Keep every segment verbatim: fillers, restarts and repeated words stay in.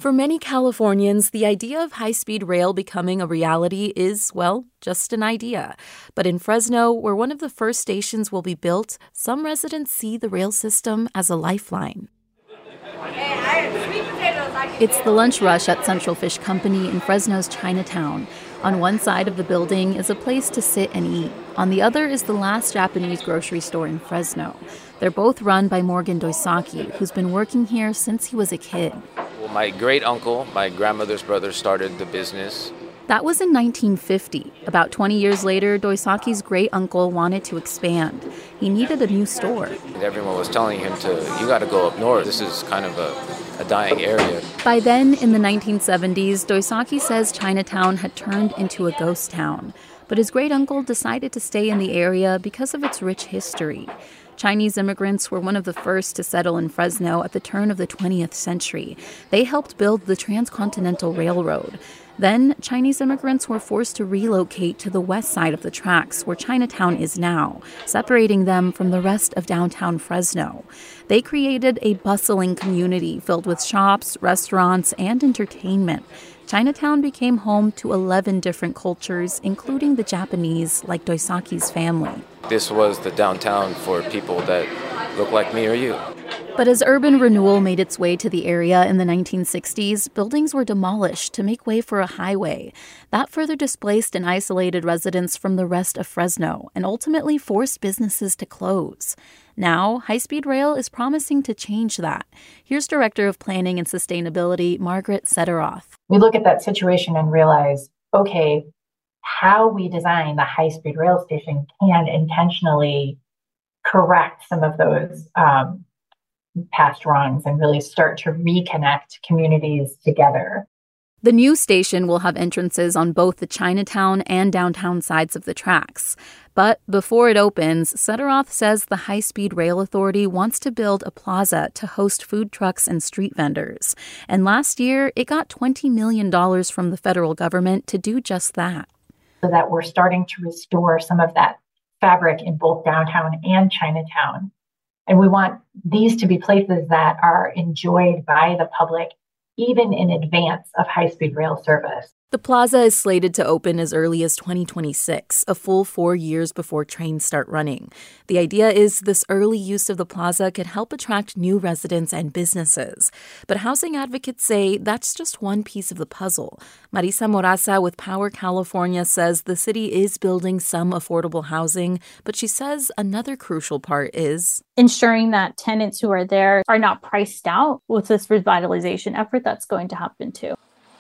For many Californians, the idea of high-speed rail becoming a reality is, well, just an idea. But in Fresno, where one of the first stations will be built, some residents see the rail system as a lifeline. It's the lunch rush at Central Fish Company in Fresno's Chinatown. On one side of the building is a place to sit and eat. On the other is the last Japanese grocery store in Fresno. They're both run by Morgan Doisaki, who's been working here since he was a kid. Well, my great-uncle, my grandmother's brother, started the business. That was in nineteen fifty. About twenty years later, Doisaki's great-uncle wanted to expand. He needed a new store. Everyone was telling him to, you got to go up north. This is kind of a, a dying area. By then, in the nineteen seventies, Doisaki says Chinatown had turned into a ghost town. But his great-uncle decided to stay in the area because of its rich history. Chinese immigrants were one of the first to settle in Fresno at the turn of the twentieth century. They helped build the Transcontinental Railroad. Then, Chinese immigrants were forced to relocate to the west side of the tracks, where Chinatown is now, separating them from the rest of downtown Fresno. They created a bustling community filled with shops, restaurants, and entertainment. Chinatown became home to eleven different cultures, including the Japanese, like Doisaki's family. This was the downtown for people that look like me or you. But as urban renewal made its way to the area in the nineteen sixties, buildings were demolished to make way for a highway. That further displaced and isolated residents from the rest of Fresno and ultimately forced businesses to close. Now, high-speed rail is promising to change that. Here's Director of Planning and Sustainability, Margaret Sederoth. We look at that situation and realize, okay, how we design the high-speed rail station can intentionally correct some of those um, past wrongs and really start to reconnect communities together. The new station will have entrances on both the Chinatown and downtown sides of the tracks. But before it opens, Sederoth says the High-Speed Rail Authority wants to build a plaza to host food trucks and street vendors. And last year, it got twenty million dollars from the federal government to do just that. So that we're starting to restore some of that fabric in both downtown and Chinatown. And we want these to be places that are enjoyed by the public, even in advance of high-speed rail service. The plaza is slated to open as early as twenty twenty-six, a full four years before trains start running. The idea is this early use of the plaza could help attract new residents and businesses. But housing advocates say that's just one piece of the puzzle. Marisa Moraza with Power California says the city is building some affordable housing, but she says another crucial part is ensuring that tenants who are there are not priced out with this revitalization effort that's going to happen too.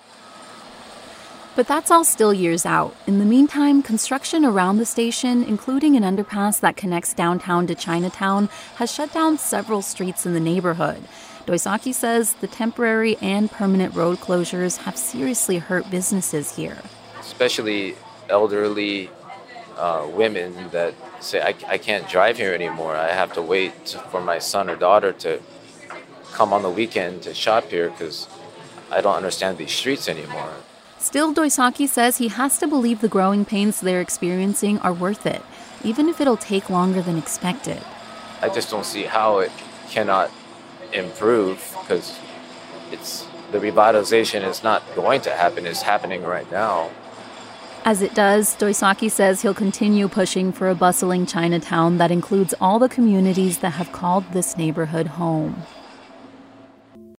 But that's all still years out. In the meantime, construction around the station, including an underpass that connects downtown to Chinatown, has shut down several streets in the neighborhood. Doisaki says the temporary and permanent road closures have seriously hurt businesses here. Especially elderly uh, women that say, I, I can't drive here anymore. I have to wait for my son or daughter to come on the weekend to shop here because I don't understand these streets anymore. Still, Doisaki says he has to believe the growing pains they're experiencing are worth it, even if it'll take longer than expected. I just don't see how it cannot improve because it's the revitalization is not going to happen. It's happening right now. As it does, Doisaki says he'll continue pushing for a bustling Chinatown that includes all the communities that have called this neighborhood home.